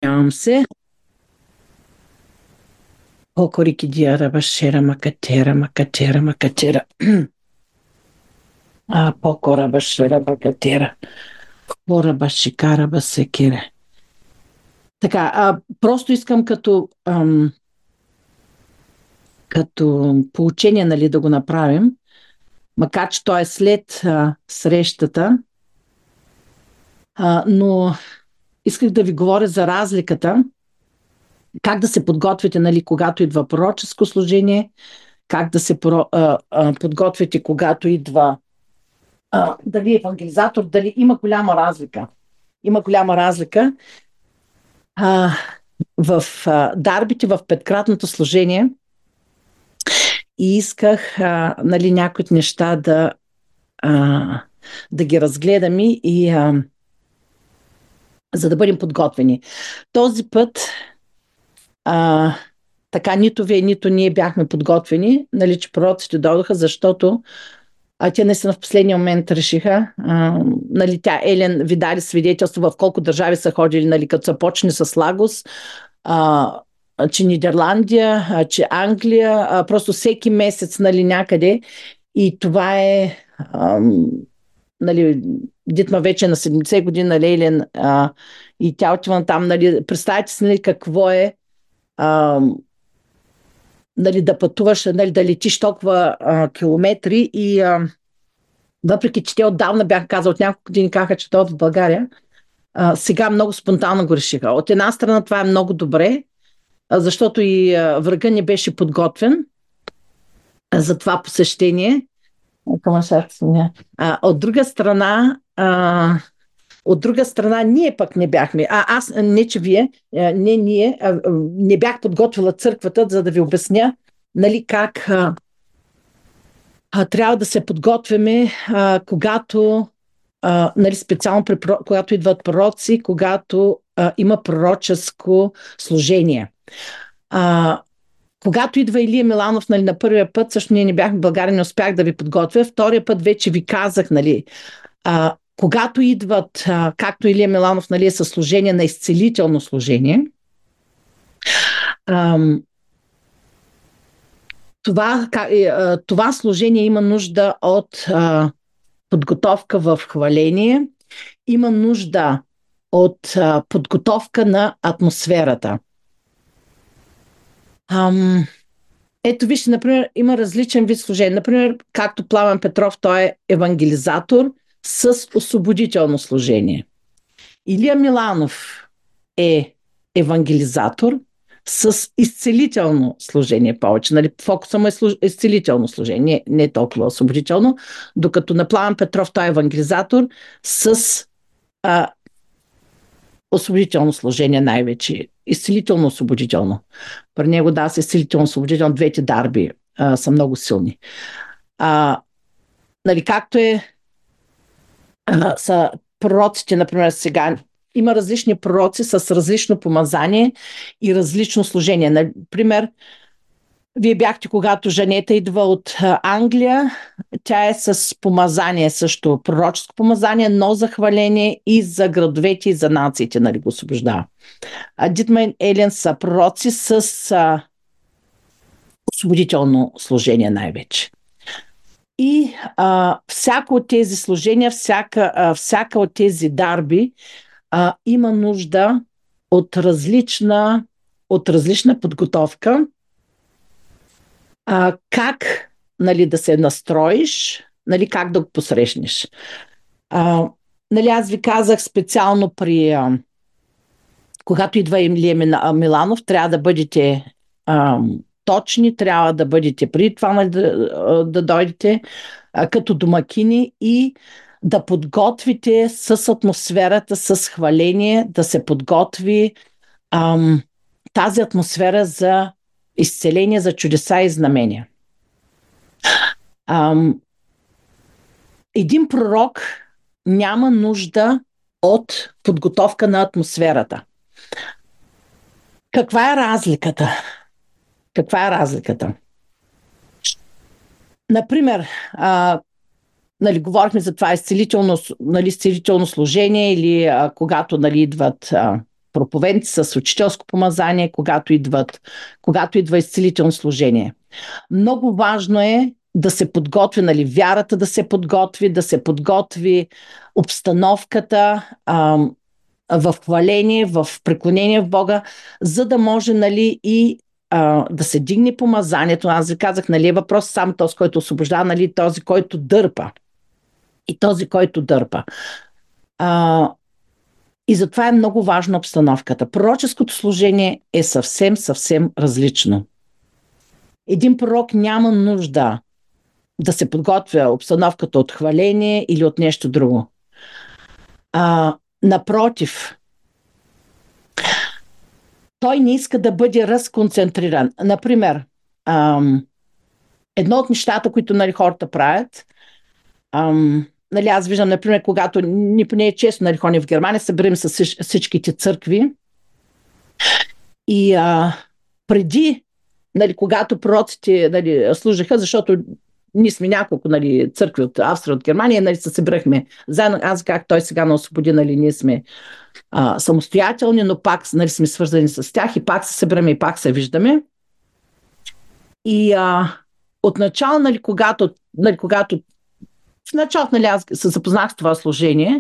Извинявам се. Кокорики диара башера макатера макатера макатера. Покора башера макатера. Кора башикара басекере. Така, просто искам като поучение, нали, да го направим, макар че то е след срещата, но исках да ви говоря за разликата, как да се подготвите, нали, когато идва пророческо служение, как да се подготвите, когато идва дали е евангелизатор, дали има голяма разлика. Има голяма разлика. А, в дарбите, в петкратното служение и исках нали, някои от неща да ги разгледаме и за да бъдем подготвени. Този път така нито вие, нито ние бяхме подготвени, нали, че пророците дойдоха, защото те наистина в последния момент решиха. Нали, Елен ви даде свидетелство в колко държави са ходили, нали, като се почне с Лагос, че Нидерландия, че Англия, просто всеки месец, нали, някъде. И това е, нали, Дитма вече е на 70 години, нали, Елен, и тя отива там, нали, представете си, нали, какво е нали, да пътуваш, нали, да летиш толкова километри и въпреки, че те отдавна бяха казали, от няколко години казаха, че това в България, сега много спонтанно го решиха. От една страна това е много добре, защото и врага не беше подготвен за това посещение. От друга страна, ние пък не бяхме. Аз, не че вие, не ние, не бях подготвила църквата, за да ви обясня, нали, как трябва да се подготвяме, когато, нали, специално когато идват пророци, когато има пророческо служение. Когато идва Илия Миланов, нали, на първия път, също ние не бяхме в България, не успях да ви подготвя. Втория път вече ви казах, нали, когато идват, както Илия Миланов, нали, е със служение на изцелително служение, това служение има нужда от подготовка в хваление, има нужда от подготовка на атмосферата. Ето вижте, например, има различен вид служение. Например, както Пламен Петров, той е евангелизатор с освободително служение. Илия Миланов е евангелизатор с изцелително служение повече. Нали, фокуса му е изцелително служение, не толкова освободително, докато на Пламен Петров той е евангелизатор с освободително служение най-вече. Изцелително-освободително. При него да, с изцелително-освободително двете дарби са много силни. Нали, както са пророците, например, сега има различни пророци с различно помазание и различно служение. Например, вие бяхте, когато Жанета идва от Англия, тя е с помазание също, пророческо помазание, но за хваление и за градовете и за нациите, нали, го освобождава. Дитма и Елен са пророци с освободително служение най-вече. И всяко от тези служения, всяка от тези дарби има нужда от различна подготовка. Как, нали, да се настроиш, нали, как да го посрещнеш. Нали, аз ви казах специално когато идва Илия Миланов, трябва да бъдете точни, трябва да бъдете преди това, нали, да дойдете като домакини и да подготвите с атмосферата, с хваление, да се подготви тази атмосфера за изцеление, за чудеса и знамения. Един пророк няма нужда от подготовка на атмосферата. Каква е разликата? Например, нали, говорихме за това изцелително служение или когато, нали, идват проповедници, с учителско помазание, когато идва изцелително служение. Много важно е да се подготви, нали, вярата да се подготви обстановката в хваление, в преклонение в Бога, за да може, нали, и да се дигне помазанието. Аз ви казах, нали, е въпрос само този, който освобождава, нали, този, който дърпа. И този, който дърпа. И затова е много важна обстановката. Пророческото служение е съвсем различно. Един пророк няма нужда да се подготвя обстановката от хваление или от нещо друго. Напротив, той не иска да бъде разконцентриран. Например, едно от нещата, които, нали, хората правят, нали, аз виждам, например, когато ни поне е често, нали, ходим в Германия, съберем с всичките църкви и преди, нали, когато пророците, нали, служиха, защото ние сме няколко, нали, църкви от Австрия, от Германия, нали, се събрахме заедно. Аз как той сега на освободи, нали, ние сме самостоятелни, но пак, нали, сме свързани с тях и пак се събираме и пак се виждаме. И отначало, нали, когато в началото, нали, аз се запознах с това служение,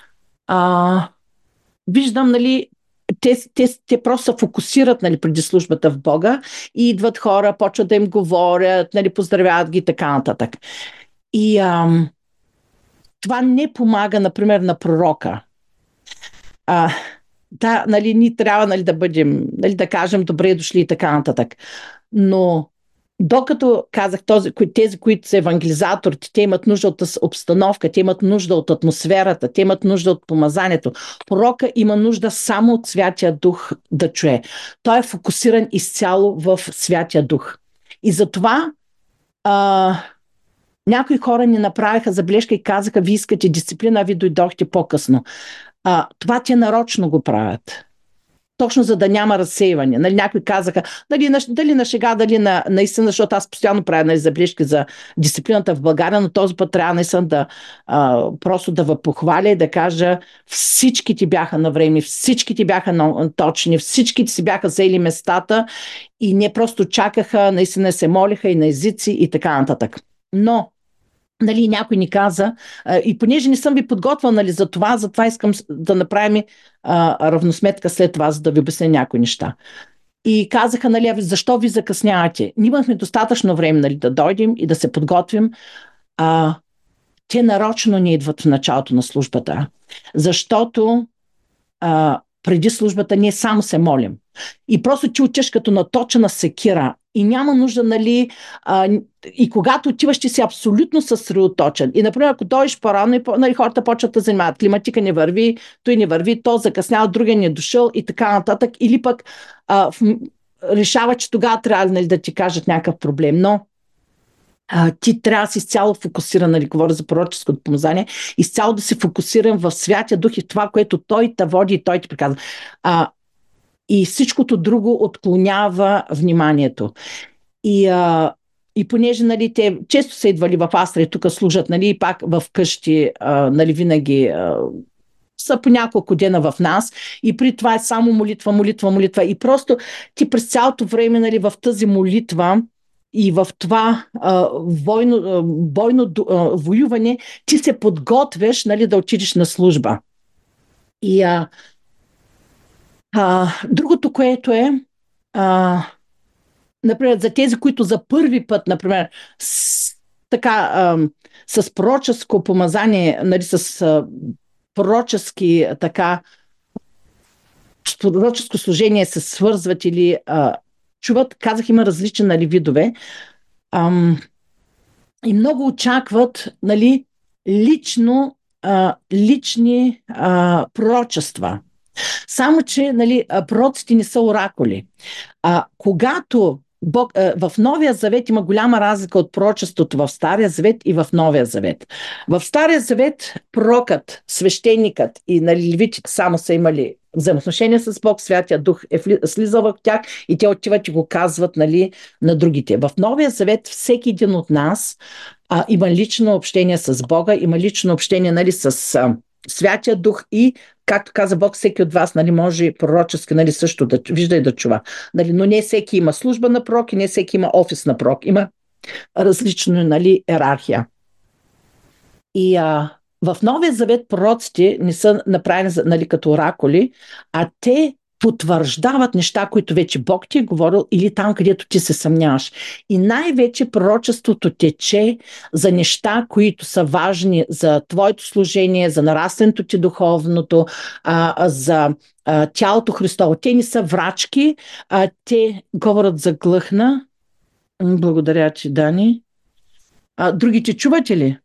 виждам, нали, те просто се фокусират, нали, преди службата в Бога и идват хора, почват да им говорят, нали, поздравяват ги и така нататък. И това не помага, например, на пророка. Да, нали, ние трябва, нали, да бъдем, нали, да кажем добре дошли и така нататък. Но докато казах тези, които са евангелизатори, те имат нужда от обстановка, те имат нужда от атмосферата, те имат нужда от помазанието. Пророка има нужда само от Святия Дух да чуе. Той е фокусиран изцяло в Святия Дух. И затова някои хора ни направиха забележка и казаха, вие искате дисциплина, а ви дойдохте по-късно. Това те нарочно го правят. Точно за да няма разсейване. Нали, някои казаха, дали на шега, дали наистина, защото аз постоянно правя, нали, забележки за дисциплината в България, но този път трябва наистина да просто да ви похваля и да кажа, всички ти бяха на време, всички ти бяха точни, всички ти си бяха взели местата и не просто чакаха, наистина се молиха и на езици и така нататък. Но нали, някой ни каза, и понеже не съм ви подготвил, нали, затова искам да направим равносметка след това, за да ви обясня някои неща. И казаха, нали, защо ви закъснявате? Ние имахме достатъчно време, нали, да дойдем и да се подготвим. Те нарочно не идват в началото на службата, защото преди службата ние само се молим. И просто ти отиваш като наточена секира. И няма нужда, нали, и когато отиваш, ти си абсолютно съсредоточен. И, например, ако дойдеш по-рано, нали, хората почват да занимават. Климатика не върви, той не върви, то закъснява, другия не е дошъл и така нататък. Или пък решава, че тогава трябва, нали, да ти кажат някакъв проблем. Но ти трябва да си изцяло фокусиран, нали, говоря за пророческото помазание, изцяло да си фокусиран в Святия Дух и в това, което Той те води и Той ти приказва. И всичкото друго отклонява вниманието. И понеже, нали, те често са идвали в Австрия, тук служат, нали, и пак в къщи, нали, винаги са по няколко дена в нас и при това е само молитва и просто ти през цялото време, нали, в тази молитва и в това бойно воюване ти се подготвяш, нали, да отидеш на служба. И другото, което е, например, за тези, които за първи път, например, с пророческо помазание, нали, с пророчески пророческо служение се свързват или чуват, казах, има различни, нали, видове. И много очакват, нали, лични пророчества. Само, че, нали, пророците не са оракули. Когато Бог, в Новия Завет има голяма разлика от пророчеството в Стария Завет и в Новия Завет. В Стария Завет пророкът, свещеникът и, нали, левитите само са имали взаимоотношения с Бог, Святия Дух е слизал в тях и те отиват и го казват, нали, на другите. В Новия Завет всеки един от нас има лично общение с Бога, има лично общение, нали, с Святия Дух и, както каза Бог, всеки от вас, нали, може пророчески, нали, също да вижда и да чува. Нали, но не всеки има служба на пророк и не всеки има офис на пророк. Има различна, нали, иерархия. И в Новия Завет пророците не са направени, нали, като оракули, а те потвърждават неща, които вече Бог ти е говорил или там, където ти се съмняваш. И най-вече пророчеството тече за неща, които са важни за твоето служение, за нарастването ти духовното, за тялото Христово. Те не са врачки, те говорят за глъхна. Благодаря ти, Дани. Другите чувате ли?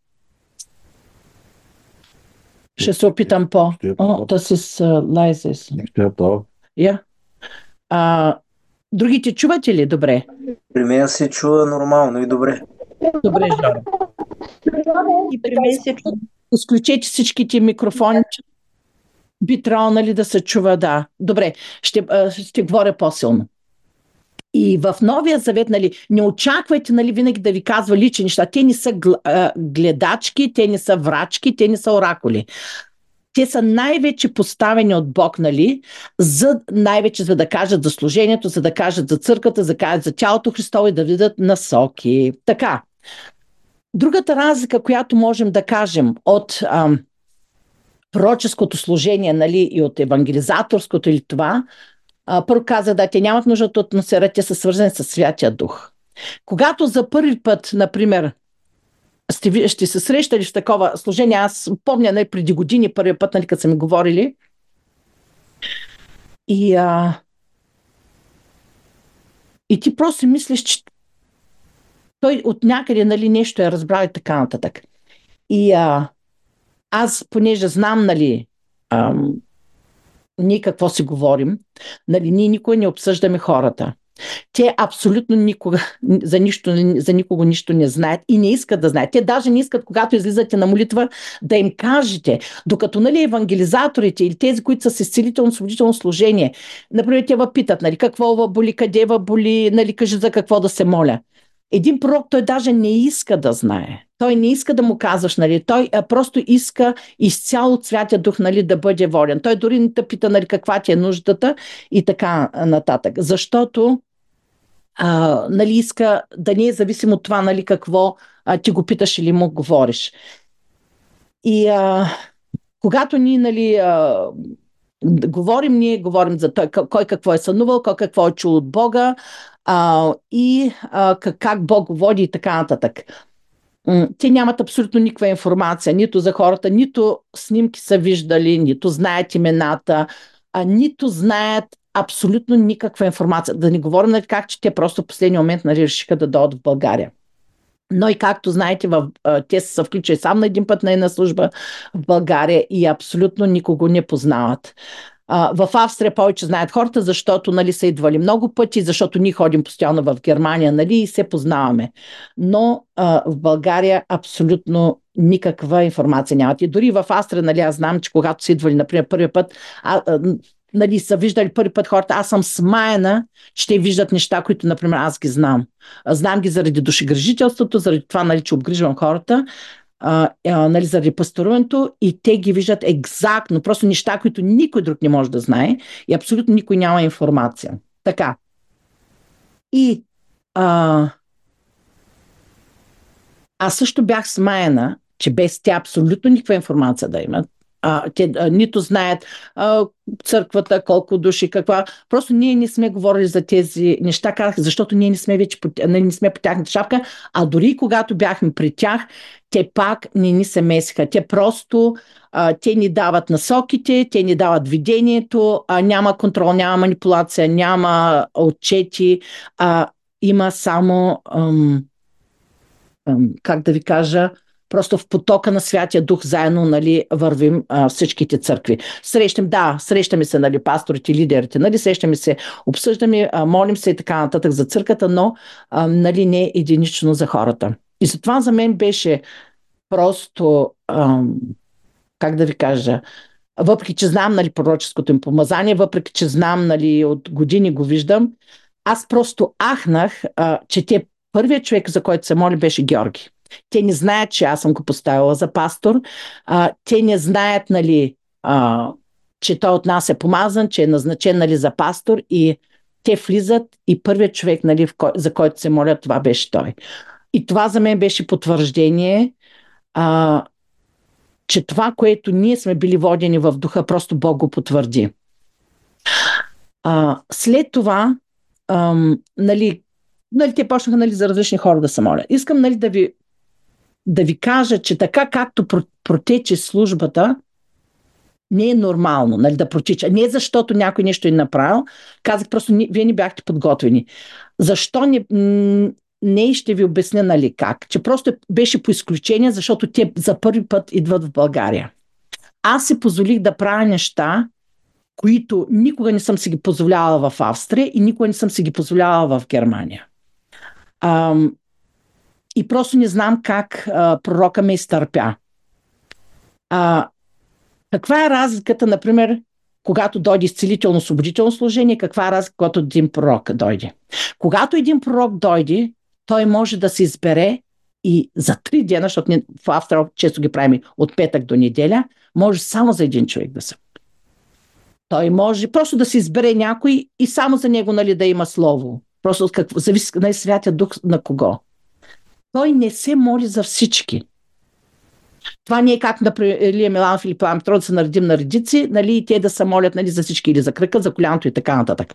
Ще се опитам по. Das ist leise. Ja. Другите чувате ли добре? При мен се чува нормално и добре. Добре, Жоро. И при мен се чува. Изключете всичките микрофони. Би трябвало, нали, да се чува, да. Добре, ще говоря по-силно. И в Новия Завет, нали, не очаквайте, нали, винаги да ви казва лични неща. Те не са гледачки, те не са врачки, те не са оракули. Те са най-вече поставени от Бог, нали, най-вече за да кажат за служението, за да кажат за църквата, за да кажат за тялото Христово и да видят насоки. Така. Другата разлика, която можем да кажем от пророческото служение, нали, и от евангелизаторското или това, първо каза, да, те нямат нужда от атмосфера, те са свързани с Святия Дух. Когато за първи път, например, ще се срещали в такова служение, аз помня, нали, преди години, първият път, нали, като са ми говорили, и ти просто мислиш, че той от някъде, нали, нещо е разбрал и така нататък. И аз, понеже знам, нали, ние какво си говорим, нали, ние никога не обсъждаме хората. Те абсолютно никога, за никого нищо не знаят и не искат да знаят. Те даже не искат, когато излизате на молитва, да им кажете. Докато, нали, евангелизаторите или тези, които са с изцелително освободително служение, например, те въпитат, нали, какво ва боли, къде ва боли, нали, кажи за какво да се моля. Един пророк, той даже не иска да знае. Той не иска да му казваш, нали, той просто иска изцяло от Святия Дух, нали, да бъде волен. Той дори не те пита, нали, каква ти е нуждата и така нататък. Защото нали, иска да не е зависимо от това, нали, какво ти го питаш или му говориш. И когато ние, нали, ние говорим за той, кой какво е сънувал, кой какво е чул от Бога и как Бог го води и така нататък. Те нямат абсолютно никаква информация, нито за хората, нито снимки са виждали, нито знаят имената, нито знаят абсолютно никаква информация. Да не говорим, нали, как, че те просто в последния момент, нали, решиха да дойдат в България. Но и както знаете, те са включили сам на един път на една служба в България и абсолютно никого не познават. В Австрия повече знаят хората, защото, нали, са идвали много пъти, защото ние ходим постоянно в Германия, нали, и се познаваме. Но в България абсолютно никаква информация нямат. И дори в Австрия, нали, аз знам, че когато са идвали, например, първият път, нали, са виждали първи път хората, аз съм смаяна, ще виждат неща, които, например, аз ги знам. Знам ги заради душегрижителството, заради това, нали, че обгрижвам хората, нали, заради пасторуването и те ги виждат екзактно, просто неща, които никой друг не може да знае и абсолютно никой няма информация. Така. И аз също бях смаяна, че без тя абсолютно никаква информация да имат. Те нито знаят църквата, колко души, каква. Просто ние не сме говорили за тези неща, казах, защото ние не сме вече не сме по тяхната шапка, а дори когато бяхме при тях, те пак не ни се месиха. Те просто те ни дават насоките, те ни дават видението, няма контрол, няма манипулация, няма отчети, има само как да ви кажа, просто в потока на Святия Дух заедно, нали, вървим всичките църкви. Срещаме се, нали, пасторите, лидерите, нали, срещаме се, обсъждаме, молим се и така нататък за църквата, но нали, не единично за хората. И затова за мен беше просто, как да ви кажа, въпреки че знам, нали, пророческото им помазание, въпреки че знам, нали, от години го виждам, аз просто ахнах, че първият човек, за който се моли, беше Георги. Те не знаят, че аз съм го поставила за пастор. Те не знаят, нали, че той от нас е помазан, че е назначен, нали, за пастор и те влизат и първият човек, нали, за който се молят, това беше той. И това за мен беше потвърждение, че това, което ние сме били водени в духа, просто Бог го потвърди. След това, нали, те почнаха, нали, за различни хора да се молят. Искам, нали, да ви кажа, че така както протече службата, не е нормално, нали, да протича. Не защото някой нещо е направил, казах просто, вие не бяхте подготвени. Защо не ще ви обясня, нали, как. Че просто беше по изключение, защото те за първи път идват в България. Аз си позволих да правя неща, които никога не съм си ги позволявала в Австрия и никога не съм си ги позволявала в Германия. И просто не знам как пророка ме изтърпя. Каква е разликата, например, когато дойде изцелително-освободително служение, каква е разлика, когато един пророк дойде? Когато един пророк дойде, той може да се избере и за 3 дена, защото в Австрия често ги правим от петък до неделя, може само за един човек да се. Той може просто да се избере някой и само за него, нали, да има слово. Просто зависи на Святия Дух на кого. Той не се моли за всички. Това не е как, например, Илия Милан, Филип Петро да се наредим на редици, нали, и те да се молят, нали, за всички, или за кръка, за коляното и така нататък.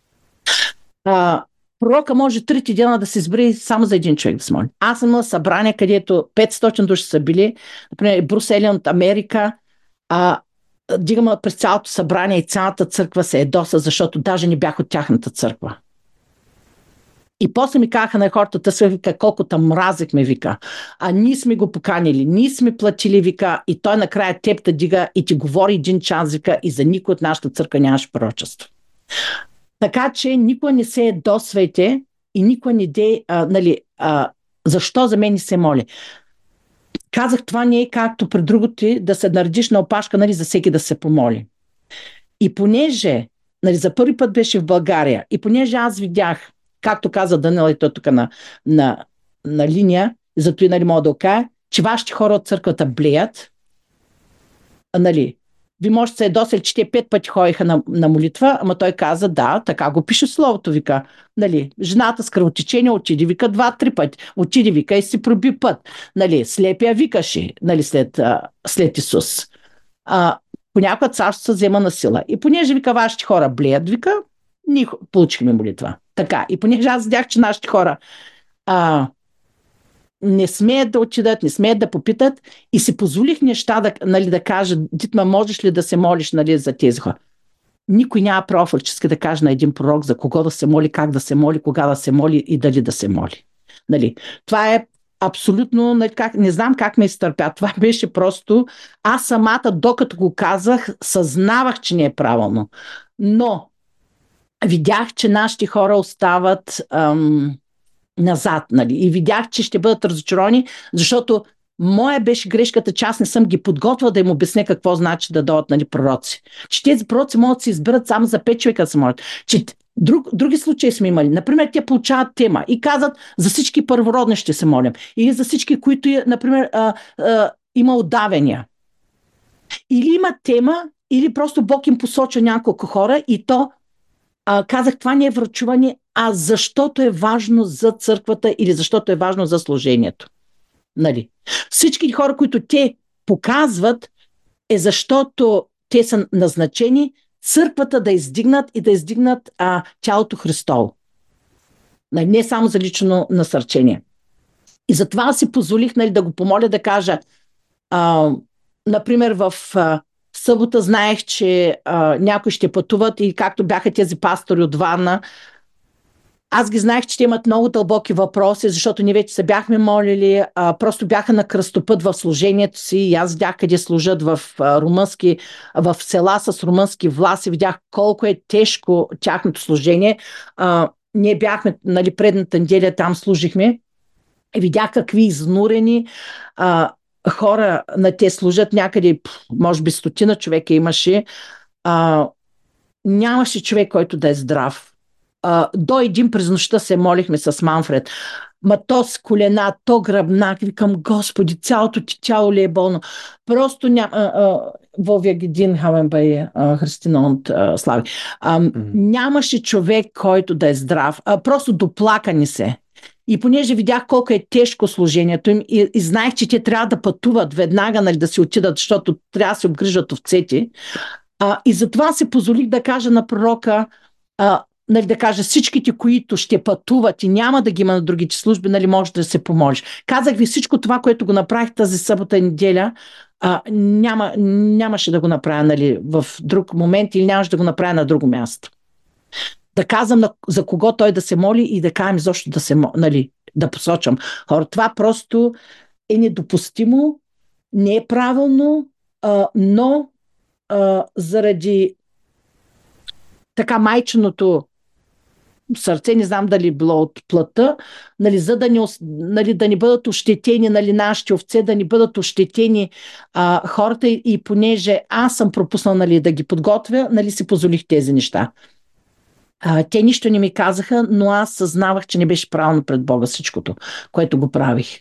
Пророка може 3 дена да се избере само за един човек да се моли. Аз съм имала събрание, където 500 души са били, например, Брус Елиан от Америка, дигаме през цялото събрание и цялата църква се ядоса, защото даже не бях от тяхната църква. И после ми казаха на хората, вика, колко там мразихме, вика. Ние сме го поканили, ние сме платили, вика, и той накрая теб да дига и ти говори 1 час, вика, и за никой от нашата църква нямаше пророчество. Така че никога не се ядосвайте и никога не дей, нали, защо за мен не се моли. Казах, това не е както при другото да се наредиш на опашка, нали, за всеки да се помоли. И понеже, нали, за първи път беше в България, и понеже аз видях, както каза Данила и той тук на линия, зато и, нали, мога да окая, че вашите хора от църквата блеят, нали, ви може да се ядосали, че те 5 пъти ходиха на молитва, ама той каза, да, така го пише словото, вика. Нали, жената с кръвотечение отиде, вика 2-3 пъти. Отиде, вика, и си проби път. Нали, слепия викаше, нали, след Исус. Понякога царството се взема на сила. И понеже, вика, вашите хора блеят, вика, ние получихме молитва. Така. И понеже аз видях, че нашите хора не смеят да отидат, не смеят да попитат и си позволих неща да кажа, Дитма, можеш ли да се молиш, нали, за тези хора? Никой няма право фактически да каже на един пророк за кого да се моли, как да се моли, кога да се моли и дали да се моли. Нали? Това е абсолютно, нали, не знам как ме изтърпя. Това беше просто, аз самата, докато го казах, съзнавах, че не е правилно. Но видях, че нашите хора остават назад, нали, и видях, че ще бъдат разочаровани, защото моя беше грешката, че аз не съм ги подготвила да им обясня какво значи да дойдат, нали, пророци. Че тези пророци могат да се изберат само за 5 човека да се молят. Че други случаи сме имали. Например, те получават тема и казват, за всички първородни ще се молим. Или за всички, които, например, има отдавения. Или има тема, или просто Бог им посочва няколко хора и то казах, това не е врачуване, а защото е важно за църквата или защото е важно за служението. Нали? Всички хора, които те показват, е защото те са назначени църквата да издигнат и да издигнат тялото Христово. Нали? Не само за лично насърчение. И затова си позволих, нали, да го помоля да кажа, например, в събота знаех, че някои ще пътуват и както бяха тези пастори от Варна, аз ги знаех, че те имат много дълбоки въпроси, защото ние вече се бяхме молили, просто бяха на кръстопът в служението си и аз видях къде служат в села с румънски власти, видях колко е тежко тяхното служение. Ние бяхме, нали, предната неделя там служихме и видях какви изнурени хора на те служат някъде, може би 100 човека имаше. Нямаше човек, който да е здрав. До един през нощта се молихме с Манфред. ма то с колена, то гръбнак, викам, Господи, цялото ти тяло ли е болно? Просто Вовия Гедин Хаменбай, Христина от Слави. Нямаше човек, който да е здрав. Просто доплакани се. И понеже видях колко е тежко служението им и знаех, че те трябва да пътуват веднага, нали, да си отидат, защото трябва да се обгрижат овцете. И затова се позволих да кажа на пророка, нали, да кажа всичките, които ще пътуват и няма да ги има на другите служби, нали, може да се помолиш. Казах ви всичко това, което го направих тази събота и неделя, нямаше да го направя, нали, в друг момент или нямаше да го направя на друго място. Да казвам за кого той да се моли и да кажем защо да се моли, нали, да посочвам. Хора, това просто е недопустимо, не е правилно, но заради така майченото сърце, не знам дали било от плътта, нали, за да не бъдат ощетени, нали, нашите овце, да не бъдат ощетени хората и понеже аз съм пропуснал, нали, да ги подготвя, нали, си позволих тези неща. Те нищо не ми казаха, но аз съзнавах, че не беше правилно пред Бога всичкото, което го правих.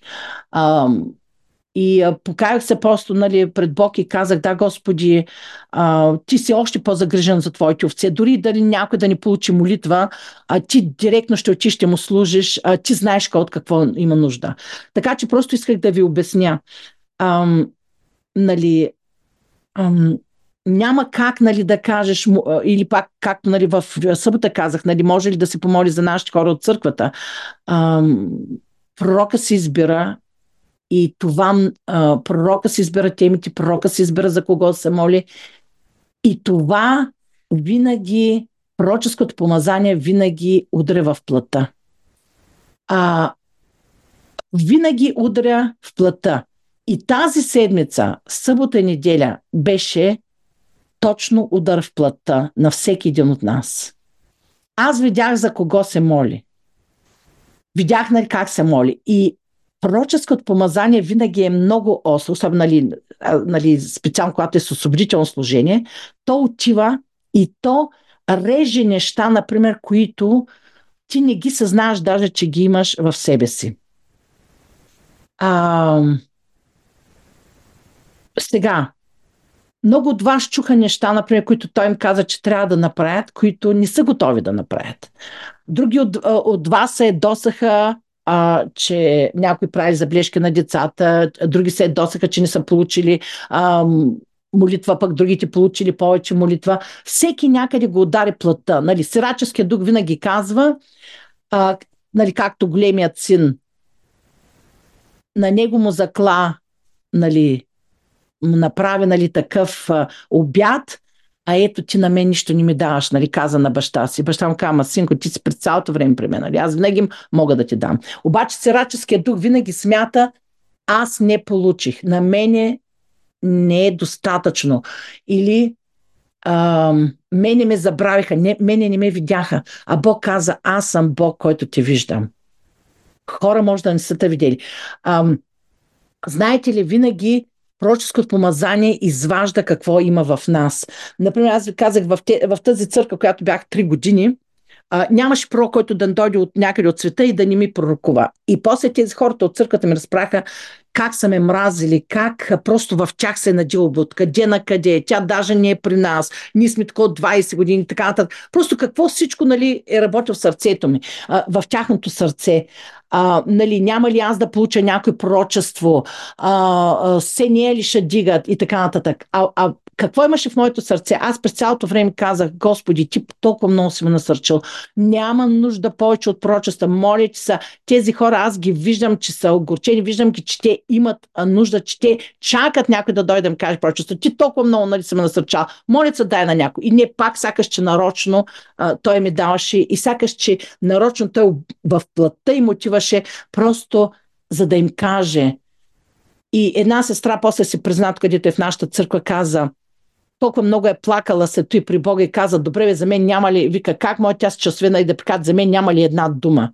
И покаях се просто, нали, пред Бог и казах, да, Господи, ти си още по-загрижен за твоите овце. Дори дали някой да не получи молитва, ти директно ще отиш, ще му служиш, ти знаеш от какво има нужда. Така че просто исках да ви обясня. Нали, няма как, нали, да кажеш, или пак, както, нали, в събота казах, нали, може ли да се помоли за нашите хора от църквата. Пророка се избира и това пророка се избира темите, пророка се избира за кого се моли. И това винаги, пророческото помазание винаги удря в плътта. Винаги удря в плътта. И тази седмица, събота и неделя, беше точно удар в плътта на всеки един от нас. Аз видях за кого се моли. Видях, нали, как се моли. И пророческото помазание винаги е много остро, особено, нали, специално когато е с освободително служение, то отива и то реже неща, например, които ти не ги съзнаваш даже, че ги имаш в себе си. Сега, много от вас чуха неща, например, които той им каза, че трябва да направят, които не са готови да направят. Други от вас се ядосаха, че някой прави забележки на децата, други се ядосаха, че не са получили молитва, пък другите получили повече молитва. Всеки някъде го удари плътта. Нали, сираческият дух винаги казва, нали, както големият син, на него му закла, нали, направи, нали, такъв обяд, ето ти на мен нищо не ми даваш, нали, каза на баща си. Баща му каза, синко, ти си през цялото време при мен, нали, аз винаги мога да ти дам. Обаче сираческият дух винаги смята, аз не получих, на мене не е достатъчно. Или мене ме забравиха, мене не ме видяха, а Бог каза, аз съм Бог, който те виждам. Хора може да не са те видели. Знаете ли, винаги пророческото помазание изважда какво има в нас. Например, аз ви казах, в тази църква, която бях 3 години, нямаше пророк, който да дойде от някъде от света и да не ми пророкува. И после тези хората от църквата ми разправяха как са ме мразили, как просто в тях се е надил откъде на къде. Тя даже не е при нас. Ние сме така от 20 години, така нататък. Просто какво всичко, нали, е работил в сърцето ми, в тяхното сърце. Нали, няма ли аз да получа някое пророчество, се не е ли ще дигат и така нататък. Какво имаше в моето сърце? Аз през цялото време казах, Господи, ти толкова много си ме насърчил. Няма нужда повече от пророчества. Моля, че са тези хора, аз ги виждам, че са огорчени, виждам ги, че те имат нужда, че те чакат някой да дойде да им каже пророчество. Ти толкова много, нали, си ме насърчал. Моля се, дай на някой. И не пак, сякаш, че нарочно той ми даваше и сякаш, че нарочно той в плътта им отиваше просто за да им каже. И една сестра после си призна, където е в нашата църква, каза, толкова много е плакала се той при Бога и каза, добре, бе, за мен няма ли, вика, как може тя счастлена и да прикаже, за мен няма ли една дума.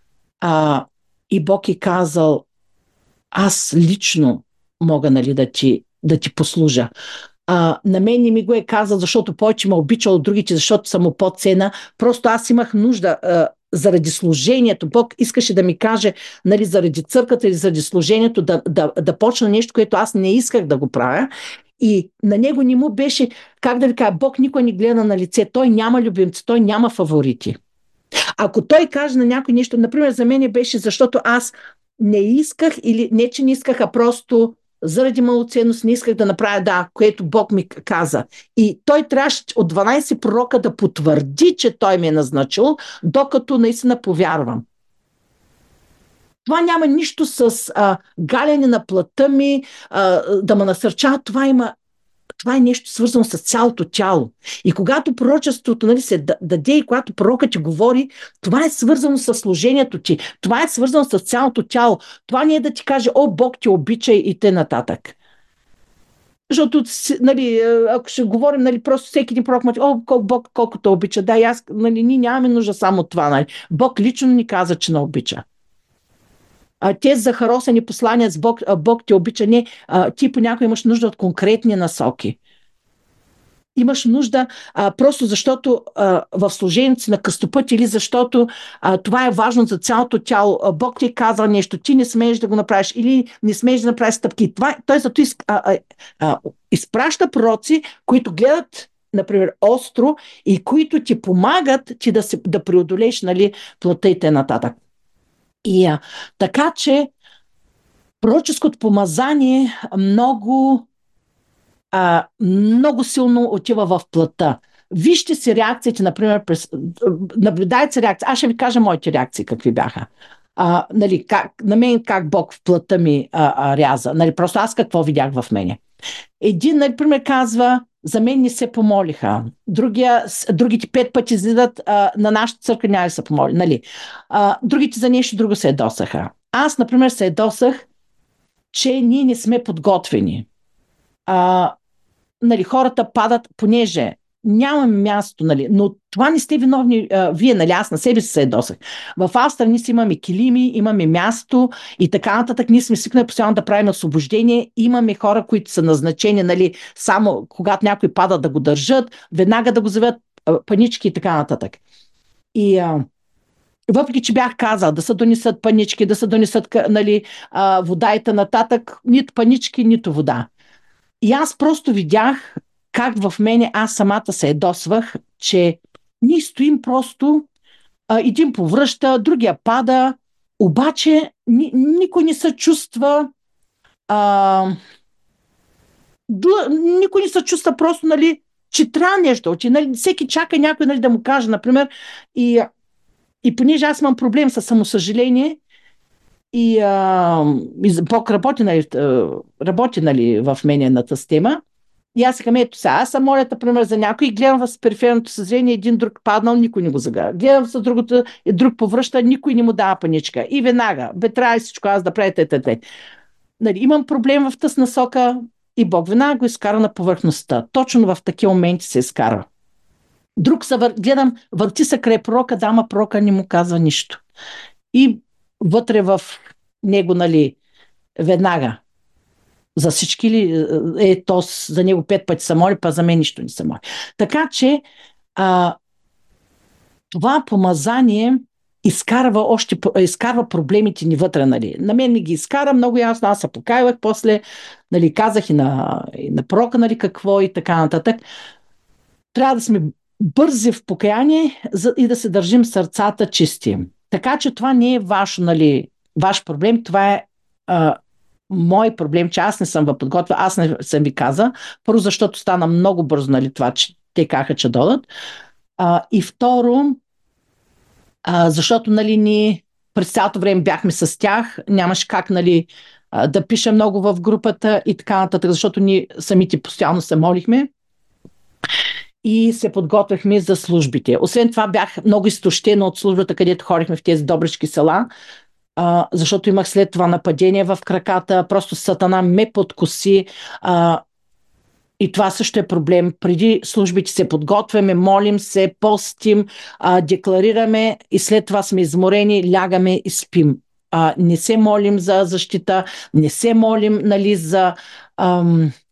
И Бог е казал, аз лично мога, нали, да ти послужа. На мен не ми го е казал, защото повече ме обичал от другите, защото съм му по-ценна. Просто аз имах нужда заради служението. Бог искаше да ми каже, нали, заради църквата или заради служението да почна нещо, което аз не исках да го правя. И на него не му беше, как да ви кажа, Бог никой не гледа на лице. Той няма любимци, той няма фаворити. Ако той каже на някой нещо, например, за мен беше, защото аз не исках, или не, че не исках, а просто заради малоценност не исках да направя, което Бог ми каза. И той трябваше от 12 пророка да потвърди, че той ме е назначил, докато наистина повярвам. Това няма нищо с галяне на плътта ми, да ме насърчава. Това е нещо свързано с цялото тяло. И когато пророчеството, нали, се даде и когато пророкът ти говори, това е свързано с служението ти. Това е свързано с цялото тяло. Това не е да ти каже, о, Бог те обича и т.н. Защото, нали, ако ще говорим, нали, просто всеки един пророк мъчи, о, Бог колкото обича. Да, и аз, нали, ние нямаме нужда само от това. Нали. Бог лично ни каза, че не обича. Тези захаросани послания с Бог те обича. Не, ти понякога имаш нужда от конкретни насоки. Имаш нужда просто защото в служението си на кръстопът или защото това е важно за цялото тяло. Бог ти е казал нещо, ти не смееш да го направиш или не смееш да направиш стъпки. Той зато изпраща пророци, които гледат, например, остро и които ти помагат ти да преодолееш, нали, плътта и т.н. И така че пророческото помазание много силно отива в плътта. Вижте си реакциите, например, наблюдайте си реакции. Аз ще ви кажа моите реакции какви бяха. Нали, на мен как Бог в плътта ми ряза. Нали, просто аз какво видях в мене. Един, например, казва, за мен не се помолиха. Другите 5 пъти излизат на нашата църква, няма да се помоли. Нали. Другите за нещо друго се ядосаха. Аз, например, се ядосах, че ние не сме подготвени. Нали, хората падат, понеже нямаме място, нали, но това не сте виновни вие, нали, аз на себе си се ядосах. В Австрия ние си имаме килими, имаме място и така нататък. Ние сме свикнали постоянно да правим освобождение. Имаме хора, които са назначени, нали, само когато някой пада да го държат, веднага да го заведат панички и така нататък. И въпреки че бях казал да се донесат панички, да се донесат, нали, вода и т.н., нито панички, нито вода. И аз просто видях как в мене аз самата се ядосвах, че ние стоим просто, един повръща, другия пада, обаче никой не се чувства никой не се чувства просто, нали, че трябва нещо, че, нали, всеки чака някой, нали, да му каже, например, и понеже аз имам проблем с самосъжаление и Бог работи, нали, в мене на тази тема. И аз казвам, ето сега, аз съм моля, например, за някой и гледам в периферното съзрение, един друг паднал, никой не го загара. Гледам за другото, друг повръща, никой не му дава паничка. И веднага, трябва всичко аз да правя т.т. Нали, имам проблем в тази насока и Бог веднага го изкара на повърхността. Точно в такива моменти се изкарва. Друг гледам, върти се край пророка, дама пророка не му казва нищо. И вътре в него, нали, веднага. За всички ли то за него 5 пъти се моли, па за мен нищо не се моли. Така че това помазание изкарва проблемите ни вътре, нали. На мен ми ги изкара много ясно, аз се покаявах, после, нали, казах и на пророка, нали, какво и така нататък. Трябва да сме бързи в покаяние и да се държим сърцата чисти. Така че това не е нали, ваш проблем, това е мой проблем, че аз не съм подготвя, аз не съм ви каза. Първо, защото стана много бързо, нали, това, че те каха, че додат. И второ, защото, нали, ние през цялото време бяхме с тях, нямаше как, нали, да пиша много в групата и така нататък, защото ние самите постоянно се молихме и се подготвяхме за службите. Освен това бях много изтощена от службата, където ходихме в тези добрички села, защото имах след това нападение в краката, просто Сатана ме подкоси и това също е проблем. Преди службите се подготвяме, молим се, постим, декларираме и след това сме изморени, лягаме и спим. Не се молим за защита, не се молим, нали, за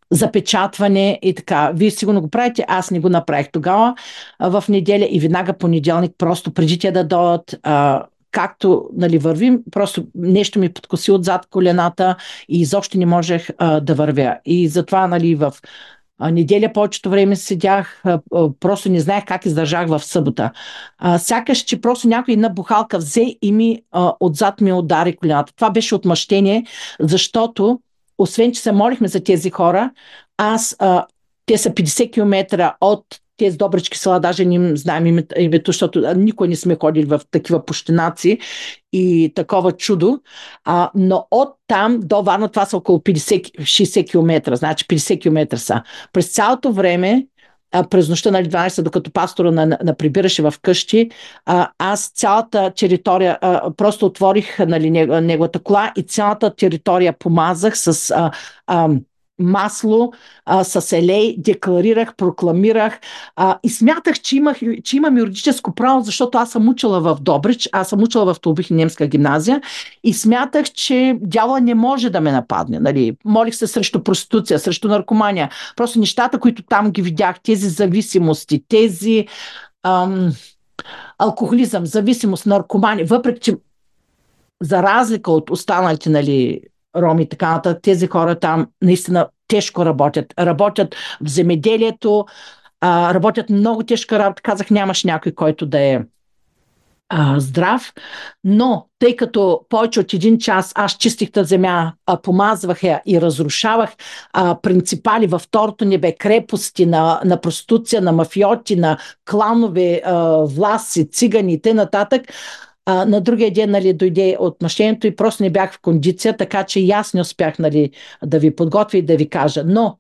запечатване и така. Вие сигурно го правите, аз не го направих тогава в неделя и веднага понеделник, просто преди те да дойдат, както нали, вървим, просто нещо ми подкоси отзад колената и изобщо не можех да вървя. И затова нали, в неделя повечето време седях, просто не знаех как издържах в събота. Сякаш, че просто някой една бухалка взе и отзад ми удари колената. Това беше отмъщение, защото освен, че се молихме за тези хора, те са 50 км от тези добрички села, даже не им знаем името, защото никой не сме ходили в такива пущенаци и такова чудо. Но от там до Варна това са около 50-60 км, значи 50 км са. През цялото време, през нощта на 12, докато пастора прибираше в къщи, аз цялата територия, просто отворих нали, неговата кола и цялата територия помазах с масло, с елей, декларирах, прокламирах и смятах, че имам юридическо право, защото аз съм учила в Добрич, аз съм учила в Толбих немска гимназия и смятах, че дявола не може да ме нападне. Нали. Молих се срещу проституция, срещу наркомания. Просто нещата, които там ги видях, тези зависимости, тези алкохолизъм, зависимост, наркомания, въпреки че за разлика от останалите нали, роми и така нататък, тези хора там наистина тежко работят. Работят в земеделието, работят много тежка работа. Казах, нямаш някой, който да е здрав, но тъй като повече от 1 час аз чистих тази земя, помазвах я и разрушавах принципали във второто небе, крепости на проституция, на мафиоти, на кланове, власти, цигани и т.н. На другия ден нали, дойде отмъщението и просто не бях в кондиция, така че и аз не успях нали, да ви подготвя и да ви кажа. Но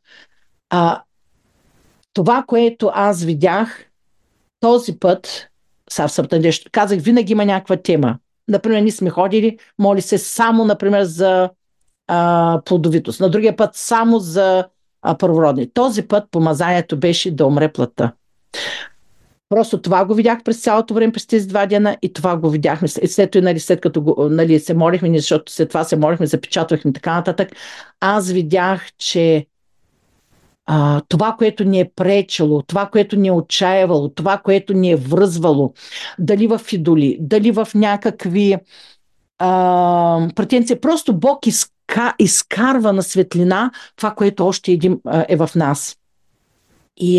това, което аз видях този път, нещо казах, винаги има някаква тема. Например, ние сме ходили, моли се само, например, за плодовитост. На другия път само за първородни. Този път помазанието беше да умре плътта. Просто това го видях през цялото време, през тези 2 дена и това го видяхме. След като нали, се молихме, защото след това се молихме, запечатвахме и така нататък, аз видях, че това, което ни е пречело, това, което ни е отчаявало, това, което ни е връзвало, дали в идоли, дали в някакви претенции, просто Бог изкарва на светлина това, което още един е в нас. И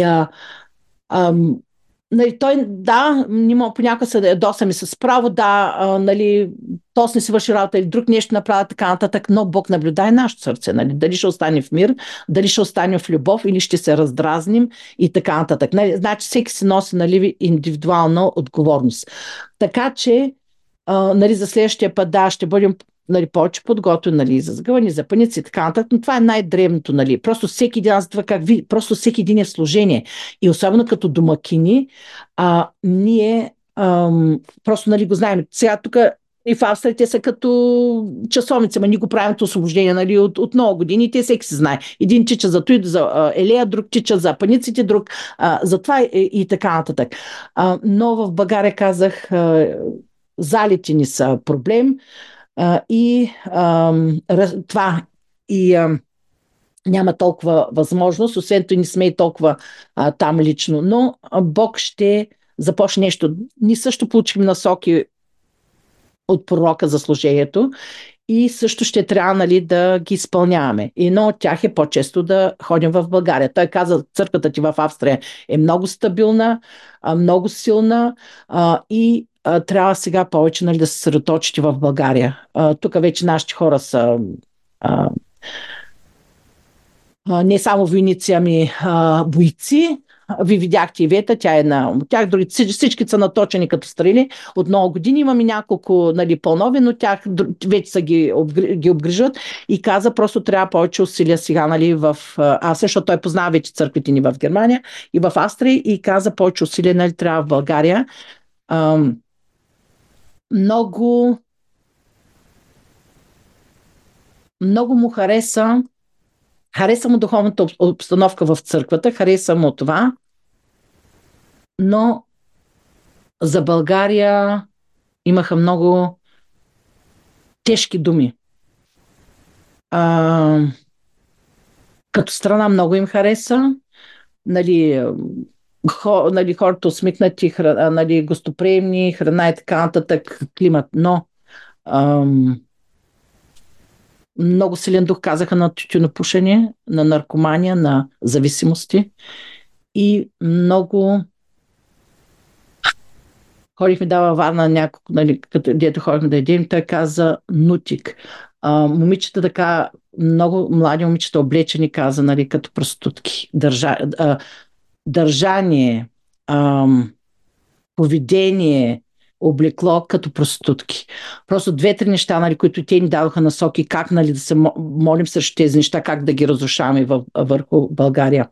нали, той, да, понякога се досами с право, да, нали, то не си върши работа или друг нещо направи така нататък, но Бог наблюдае нашето сърце, нали, дали ще остане в мир, дали ще остане в любов или ще се раздразним и така нататък. Нали, значи всеки си носи нали, индивидуална отговорност. Така че, нали, за следващия път, да, ще бъдем нали, повече подготвени нали, за сгъвани, за паници и така нататък, но това е най-древното. Нали. Просто всеки един, просто всеки един е в служение. И особено като домакини, ние просто нали, го знаем. Сега тук и в Австрия те са като часовници, ние го правим освобождение нали, от много години и те всеки се знае. Един тича за той, за елея, друг тича за паниците, друг за това и така нататък. Но в България казах, залите ни са проблем, това няма толкова възможност, освен това не сме и толкова там лично, но Бог ще започне нещо. Ние също получихме насоки от пророка за служението и също ще трябва нали, да ги изпълняваме. И едно от тях е по-често да ходим в България. Той каза, църквата ти в Австрия е много стабилна, много силна и трябва сега повече нали, да се съсредоточите в България. Тук вече нашите хора са не само войници, ами бойци. Ви видяхте Ивета, тя е една от тях, всички са наточени като стрели. От много години имаме няколко нали, пълнови, но тях вече са ги обгрижат и каза, просто трябва повече усилия сега нали, в Австрия, защото той познава вече църквите ни в Германия и в Австрия и каза, повече усилия нали, трябва в България. Много му хареса му духовната обстановка в църквата, хареса му това, но за България имаха много тежки думи. Като страна много им хареса, нали, нали, хората усмихнати, нали, гостоприемни, храна и така нататък, климат, но много силен дух казаха на тютюнопушене, на наркомания, на зависимости и много ходихме дава Варна няколко, нали, като дето ходихме да едем, той каза нутик. Момичета така, много млади момичета облечени, каза, нали, като проститутки. Държание, поведение, облекло като проститутки. Просто две-три неща, нали, които те ни дадоха насоки, как, нали, да се молим срещу тези неща, как да ги разрушаваме върху България.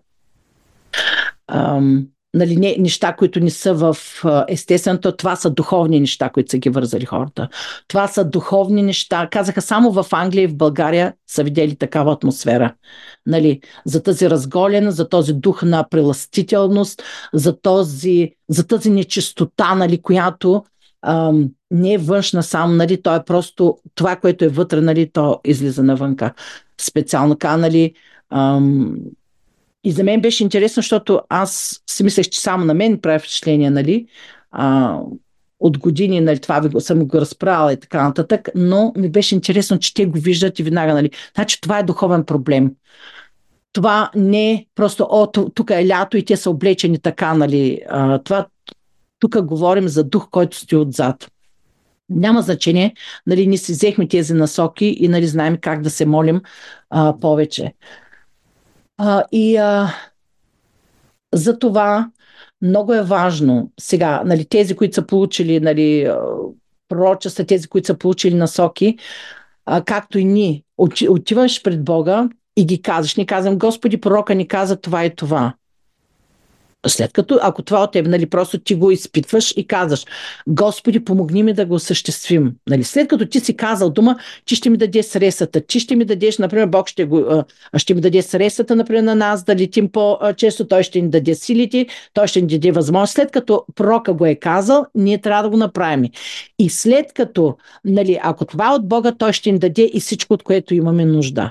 Нали, неща, които не са в естественото, това са духовни неща, които са ги вързали хората. Това са духовни неща. Казаха, само в Англия и в България са видели такава атмосфера. Нали, за тази разголена, за този дух на преластителност, за тази нечистота, нали, която не е външна само, нали, то е просто това, което е вътре, нали, то излиза навънка. Специално нали, и за мен беше интересно, защото аз си мислех, че само на мен прави впечатление, нали, от години, нали, това съм го разправила и така нататък, но ми беше интересно, че те го виждат и веднага, нали, значи това е духовен проблем. Това не е просто, тук е лято и те са облечени така, нали, тук говорим за дух, който стои отзад. Няма значение, нали, ние си взехме тези насоки и, нали, знаем как да се молим повече. За това много е важно сега, нали, тези, които са получили, нали, пророчества, тези, които са получили насоки, както и ние, отиваш пред Бога и ги казваш. Ни казвам, Господи, пророка ни каза това и това. След като, ако това от теб, нали, просто ти го изпитваш и казваш, Господи, помогни ми да го осъществим. Нали, след като ти си казал дума, ти ще ми дадеш средствата, ти ще ми дадеш, например, Бог ще ми даде средствата, например, на нас, да летим по-често, той ще ни даде силите, той ще ни даде възможност. След като пророка го е казал, ние трябва да го направим. И след като, нали, ако това е от Бога, той ще ни даде и всичко, от което имаме нужда.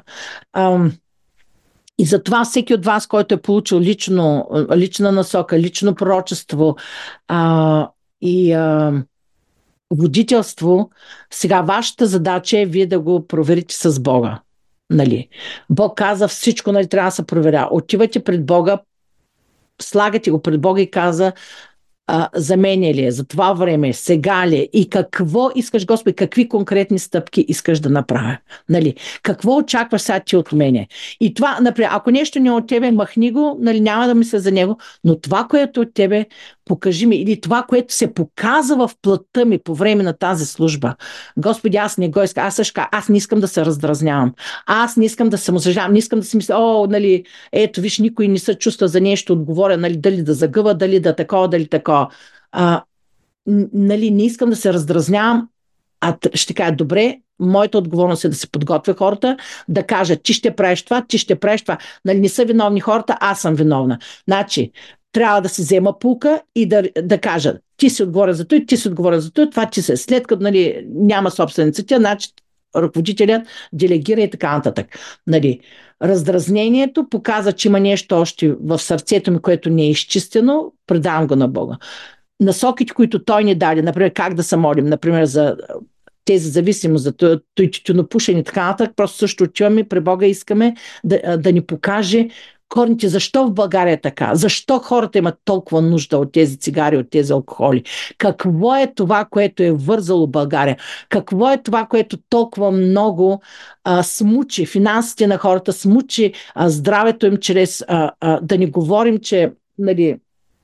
И затова всеки от вас, който е получил лична насока, лично пророчество и водителство, сега вашата задача е вие да го проверите с Бога. Нали? Бог каза всичко, нали, трябва да се проверя. Отивате пред Бога, слагате го пред Бога и каза, за мен ли е, за това време, сега ли е и какво искаш, Господи, какви конкретни стъпки искаш да направя. Нали? Какво очакваш сега ти от мене? И това, например, ако нещо не е от тебе, махни го, нали, няма да мисля за него, но това, което от тебе, покажи ми, или това, което се показа в плътта ми по време на тази служба. Господи, аз не го искам, аз не искам да се раздразнявам, аз не искам да се съжалявам, не искам да си мисля, нали, ето, виж, никой не се чувства за нещо отговорен, нали, дали да загъва, дали да такова, дали такова. Нали, не искам да се раздразнявам, ще кажа, добре, моята отговорност е да се подготвя хората, да кажат, ти ще правиш това, ти ще правиш това. Нали, не са виновни хората, аз съм виновна. Значи, трябва да се взема пулка и да кажа, ти си отговорен за това, ти си отговорен за това ти се. След като, нали, няма собственицата, значи ръководителят делегира и така нататък. Нали, раздразнението показва, че има нещо още в сърцето ми, което не е изчистено, предавам го на Бога. Насоките, които той ни даде, например, как да се молим, например, за тези зависимост, за тютюнопушене и така нататък, просто също отиваме при Бога, искаме да ни покаже корните, защо в България е така, защо хората имат толкова нужда от тези цигари, от тези алкохоли, какво е това, което е вързало България, какво е това, което толкова много смучи финансите на хората, смучи здравето им чрез да ни говорим, че, нали,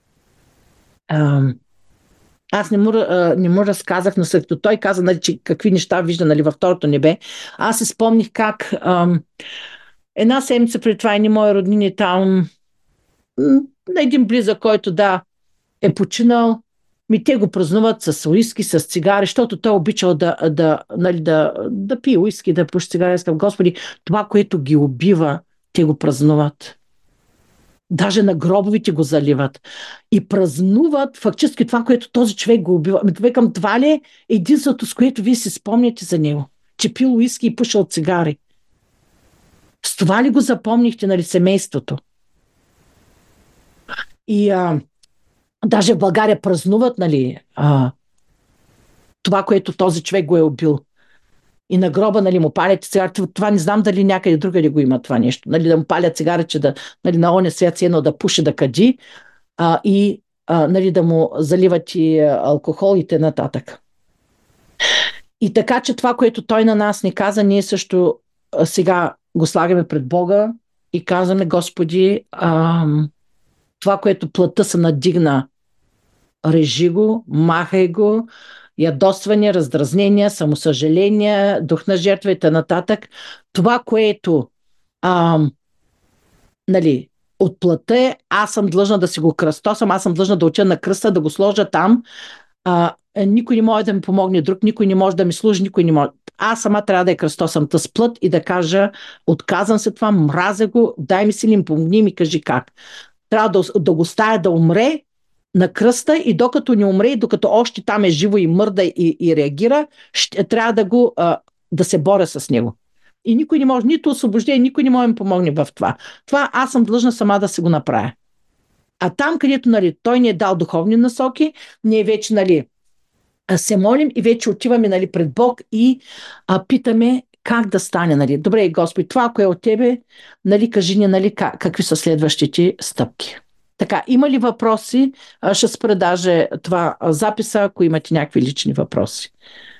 аз не му разказах, но след като той каза, нали, че какви неща вижда, нали, във второто небе, аз си спомних как една седмица преди това едни мои роднини там, на един близък, който е починал, те го празнуват с уиски, с цигари, защото той обичал да пие уиски, да пуши цигари. Искам, Господи, това, което ги убива, те го празнуват. Даже на гробовите го заливат. И празнуват фактически това, което този човек го убива. Викам, това ли е единството, с което вие си спомняте за него? Че пил уиски и пушил цигари. С това ли го запомнихте, нали, семейството? И даже в България празнуват, нали, това, което този човек го е убил. И на гроба, нали, му палят цигарите. Това не знам дали някъде другаде го има това нещо. Нали, да му палят цигари, че да, нали, на оня свят си едно да пуши, да кади и нали, да му заливат и алкохол и т.н. И така, че това, което той на нас ни каза, ние също сега го слагаме пред Бога и казваме: Господи, това, което плътта се надигна, режи го, махай го, ядосвания, раздразнения, самосъжаления, дух на жертва и т.н. Това, което нали, от плътта е, аз съм длъжна да си го кръстосам, аз съм длъжна да уча на кръста, да го сложа там. Никой не може да ми помогне друг, никой не може да ми служи, никой не може. Аз сама трябва да я кръстосам тъс плът и да кажа: отказвам се това, мразя го, дай ми сили, помогни ми, кажи как. Трябва да го стая да умре на кръста и докато не умре, и докато още там е живо и мърда и реагира, трябва да се боря с него. И никой не може, нито освобождение, никой не може да ми помогне в това. Това аз съм длъжна сама да се го направя. А там, където, нали, той ни е дал духовни насоки, ние вече, нали, се молим и вече отиваме, нали, пред Бог и питаме как да стане, нали. Добре, Господи, това, ако е от Тебе, нали, кажи ни, нали, какви са следващите стъпки. Така, има ли въпроси? Ще спра даже това записа, ако имате някакви лични въпроси.